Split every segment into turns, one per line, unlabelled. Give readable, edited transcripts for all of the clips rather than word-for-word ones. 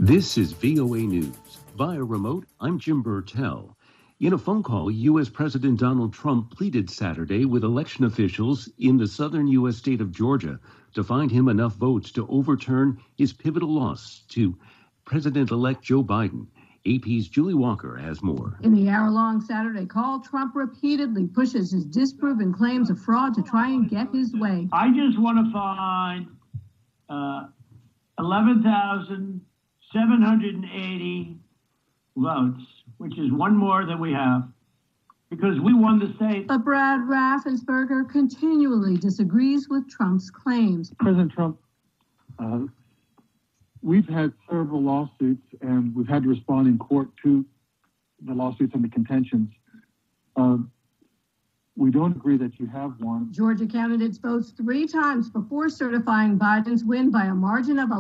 This is VOA News. Via remote, I'm Jim Burtell. In a phone call, U.S. President Donald Trump pleaded Saturday with election officials in the southern U.S. state of Georgia to find him enough votes to overturn his pivotal loss to President-elect Joe Biden. AP's Julie Walker has more.
In the hour-long Saturday call, Trump repeatedly pushes his disproven claims of fraud to try and get his way.
I just want to find 11,780 votes, which is one more than we have, because we won the state.
But Brad Raffensperger continually disagrees with Trump's claims.
President Trump, we've had several lawsuits, and we've had to respond in court to the lawsuits and the contentions. We don't agree that you have won.
Georgia candidates votes 3 times before certifying Biden's win by a margin of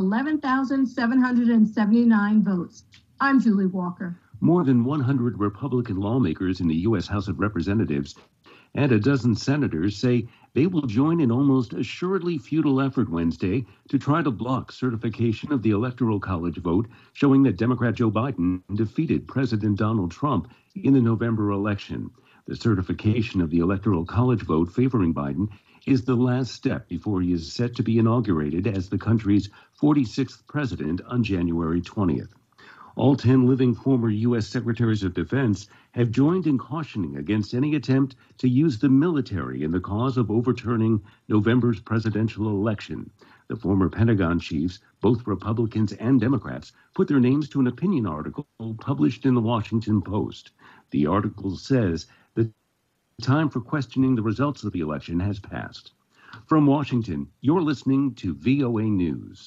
11,779 votes. I'm Julie Walker.
More than 100 Republican lawmakers in the U.S. House of Representatives and a dozen senators say they will join an almost assuredly futile effort Wednesday to try to block certification of the Electoral College vote showing that Democrat Joe Biden defeated President Donald Trump in the November election. The certification of the Electoral College vote favoring Biden is the last step before he is set to be inaugurated as the country's 46th president on January 20th. All 10 living former U.S. Secretaries of Defense have joined in cautioning against any attempt to use the military in the cause of overturning November's presidential election. The former Pentagon chiefs, both Republicans and Democrats, put their names to an opinion article published in the Washington Post. The article says the time for questioning the results of the election has passed. From Washington, you're listening to VOA News.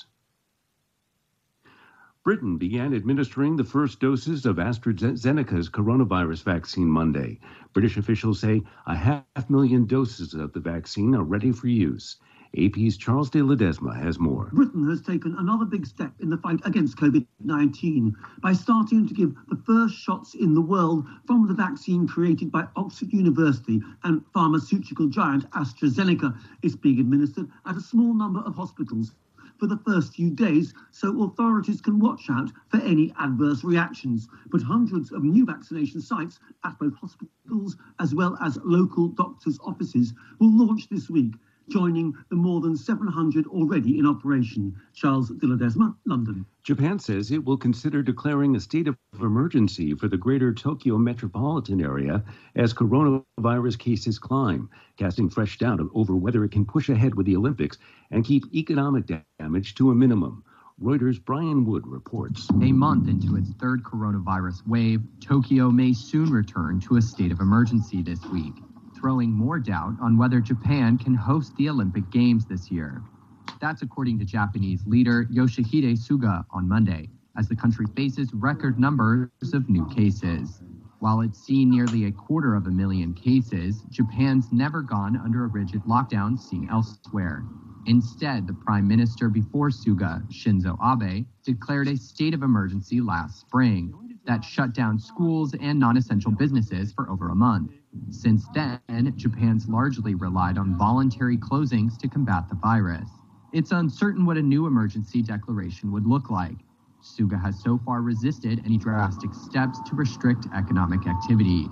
Britain began administering the first doses of AstraZeneca's coronavirus vaccine Monday. British officials say 500,000 doses of the vaccine are ready for use. AP's Charles de Ledesma has more.
Britain has taken another big step in the fight against COVID-19 by starting to give the first shots in the world from the vaccine created by Oxford University and pharmaceutical giant AstraZeneca. It's being administered at a small number of hospitals for the first few days, so authorities can watch out for any adverse reactions. But hundreds of new vaccination sites at both hospitals as well as local doctors' offices will launch this week, joining the more than 700 already in operation. Charles de Ledesma, London.
Japan says it will consider declaring a state of emergency for the greater Tokyo metropolitan area as coronavirus cases climb, casting fresh doubt over whether it can push ahead with the Olympics and keep economic damage to a minimum. Reuters' Brian Wood reports.
A month into its third coronavirus wave, Tokyo may soon return to a state of emergency this week, throwing more doubt on whether Japan can host the Olympic Games this year. That's according to Japanese leader Yoshihide Suga on Monday, as the country faces record numbers of new cases. While it's seen nearly 250,000 cases, Japan's never gone under a rigid lockdown seen elsewhere. Instead, the prime minister before Suga, Shinzo Abe, declared a state of emergency last spring that shut down schools and non-essential businesses for over a month. Since then, Japan's largely relied on voluntary closings to combat the virus. It's uncertain what a new emergency declaration would look like. Suga has so far resisted any drastic steps to restrict economic activity.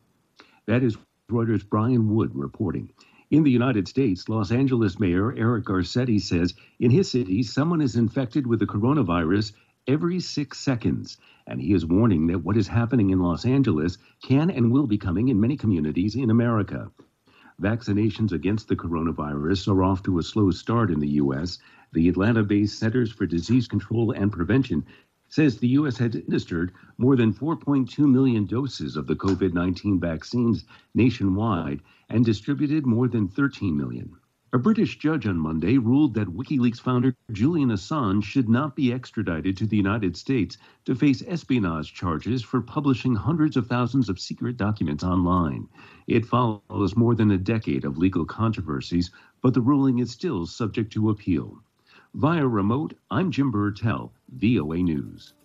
That is Reuters' Brian Wood reporting. In the United States, Los Angeles Mayor Eric Garcetti says in his city, someone is infected with the coronavirus every 6 seconds. And he is warning that what is happening in Los Angeles can and will be coming in many communities in America. Vaccinations against the coronavirus are off to a slow start in the U.S. The Atlanta-based Centers for Disease Control and Prevention says the U.S. has administered more than 4.2 million doses of the COVID-19 vaccines nationwide and distributed more than 13 million. A British judge on Monday ruled that WikiLeaks founder Julian Assange should not be extradited to the United States to face espionage charges for publishing hundreds of thousands of secret documents online. It follows more than a decade of legal controversies, but the ruling is still subject to appeal. Via remote, I'm Jim Burtell, VOA News.